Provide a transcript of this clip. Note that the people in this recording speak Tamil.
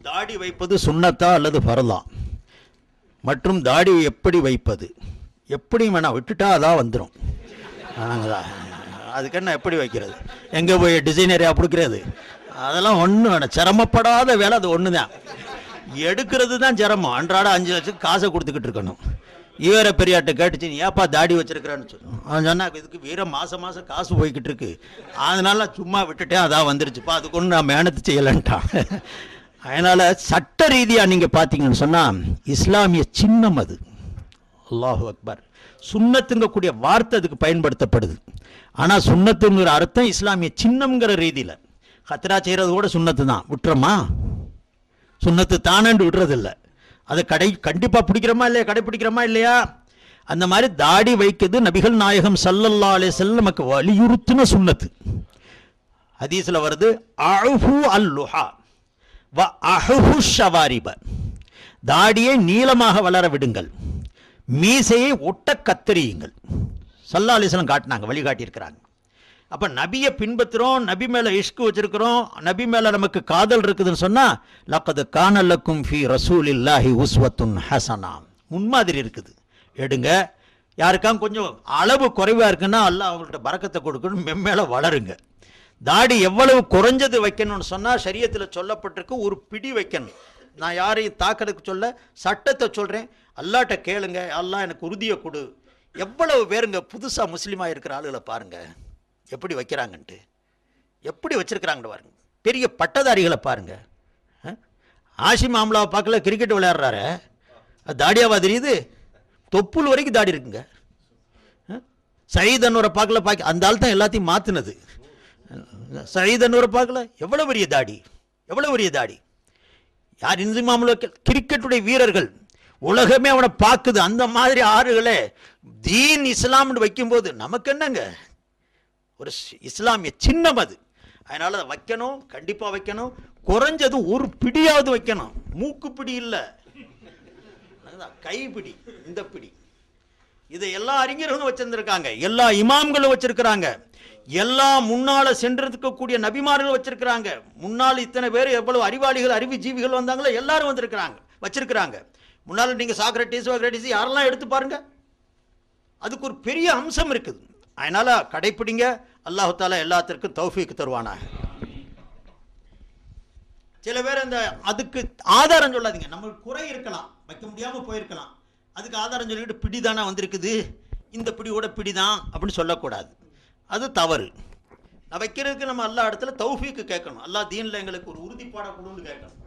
தாடி வைப்பது சுன்னத்தா அல்லது ஃபர்லா, மற்றும் தாடி எப்படி வைப்பது, எப்படி வேணாம் விட்டுட்டா அதான் வந்துடும். அதுக்கு என்ன எப்படி வைக்கிறது, எங்கே போய் டிசைனரையா பிடிக்கிறது, அதெல்லாம் ஒன்றும் வேணாம். சிரமப்படாத வேலை அது ஒன்று தான். எடுக்கிறது தான் சிரமம். அன்றாட 5 லட்சம் காசை கொடுத்துக்கிட்டு இருக்கணும். ஈவர பெரியாட்ட கேட்டுச்சு, நீ ஏப்பா தாடி வச்சிருக்கிறான்னு சொல்லணும். அவன் சொன்னா இதுக்கு வீர மாதம் மாதம் காசு போய்கிட்டு இருக்கு, அதனால சும்மா விட்டுட்டேன், அதான் வந்துருச்சுப்பா, அதுக்கு ஒன்று நான் மேனத்து செய்யலைன்ட்டான். அதனால் சட்ட ரீதியாக நீங்கள் பார்த்தீங்கன்னு சொன்னால் இஸ்லாமிய சின்னம் அது. அல்லாஹு அக்பர். சுன்னத்துங்கக்கூடிய வார்த்தை அதுக்கு பயன்படுத்தப்படுது. ஆனால் சுன்னத்துங்கிற அர்த்தம் இஸ்லாமிய சின்னம்ங்கிற ரீதியில். ஹத்ரா செய்கிறது கூட சுன்னத்து தான், விட்டுறோமா? சுன்னத்து தானேன்னு விடுறதில்லை. அதை கண்டிப்பாக பிடிக்கிறோமா இல்லையா, கடைப்பிடிக்கிறோமா இல்லையா? அந்த மாதிரி தாடி வைக்கிறது நபிகள் நாயகம் ஸல்லல்லாஹு அலைஹி வஸல்லம் நமக்கு வலியுறுத்தின சுன்னத்து. ஹதீஸில் வருது, அஃபு அல்லுஹா வ அஹு ஷவாரிப, தாடியை நீளமாக வளர விடுங்கள், மீசையை ஒட்ட கத்தரியுங்கள். ஸல்லல்லாஹு அலைஹி வஸல்லம் காட்டினாங்க, வழிகாட்டியிருக்கிறாங்க. அப்போ நபியை பின்பற்றுறோம், நபி மேலே இஷ்கு வச்சிருக்கிறோம், நபி மேலே நமக்கு காதல் இருக்குதுன்னு சொன்னால் லக்கது கான லக்கும் ஃபீ ரசூலில்லாஹி உஸ்வத்துன் ஹஸனா, முன்மாதிரி இருக்குது, எடுங்க. யாருக்காம் கொஞ்சம் அளவு குறைவாக இருக்குன்னா அல்லாஹ் அவங்கள்ட்ட பரக்கத்தை கொடுக்கணும், மெம்மேலே வளருங்க. தாடி எவ்வளவு குறைஞ்சது வைக்கணும்னு சொன்னால் ஷரியத்தில் சொல்லப்பட்டிருக்கு, ஒரு பிடி வைக்கணும். நான் யாரையும் தாக்கிறதுக்கு சொல்ல, சட்டத்தை சொல்கிறேன். அல்லாட்ட கேளுங்க, அல்லாஹ் எனக்கு உறுதியை கொடு. எவ்வளவு பேருங்க புதுசாக முஸ்லீமாக இருக்கிற ஆளுகளை பாருங்கள் எப்படி வைக்கிறாங்கன்ட்டு, எப்படி வச்சிருக்கிறாங்கன்னு பாருங்க. பெரிய பட்டதாரிகளை பாருங்க. ஆஷிம் ஆம்லாவை பார்க்கல, கிரிக்கெட் விளையாடுறாரு, அது தாடியாவா தெரியுது? தொப்புள் வரைக்கும் தாடி இருக்குங்க. சயீத் அன்வரை பார்க்கல, அந்த ஆள் தான் எல்லாத்தையும் மாற்றினது. சயீத் அன்வரை பார்க்கல, எவ்வளோ பெரிய தாடி, எவ்வளோ பெரிய தாடி. யார் இந்து மாமலா கிரிக்கெட்டுடைய வீரர்கள், உலகமே அவனை பார்க்குது. அந்த மாதிரி ஆறுகளே தீன் இஸ்லாம்னு வைக்கும்போது நமக்கு என்னங்க, ஒரு இஸ்லாமிய சின்னம் அது. அதனால அதை வைக்கணும், கண்டிப்பாக வைக்கணும். குறைஞ்சது ஒரு பிடியாவது வைக்கணும். மூக்கு பிடி இல்லை, கைப்பிடி, இந்த பிடி. இதை எல்லா அறிஞர்களும் வச்சிருந்திருக்காங்க, எல்லா இமாம்களும் வச்சிருக்கிறாங்க, எல்லா முன்னால சென்றிருக்கக்கூடிய நபிமார்களும் வச்சிருக்கிறாங்க. முன்னால் இத்தனை பேர் எவ்வளவு அறிவாளிகள், அறிவு ஜீவிகள் வந்தாங்களோ எல்லாரும் வந்திருக்கிறாங்க, வச்சிருக்கிறாங்க. முன்னால் நீங்கள் சாக்ரட்டிஸ் யாரெல்லாம் எடுத்து பாருங்க, அதுக்கு ஒரு பெரிய அம்சம் இருக்குது. அதனால கடைப்பிடிங்க. அல்லாஹ் தஆலா எல்லாத்திற்கும் தௌஃபீக் தருவானா. சில பேர் அந்த அதுக்கு ஆதாரம் சொல்லாதீங்க. நம்மளுக்கு குறை இருக்கலாம், வைக்க முடியாமல் போயிருக்கலாம், அதுக்கு ஆதாரம் சொல்லிட்டு பிடி தானே வந்திருக்குது, இந்த பிடியோட பிடிதான் அப்படின்னு சொல்லக்கூடாது. அது தவறு. நான் வைக்கிறதுக்கு நம்ம அல்லாஹ் இடத்துல தௌஃபீக்கு கேட்கணும். அல்லாஹ் தீனில் எங்களுக்கு ஒரு உறுதிப்பாடை கொடுன்னு கேட்கணும்.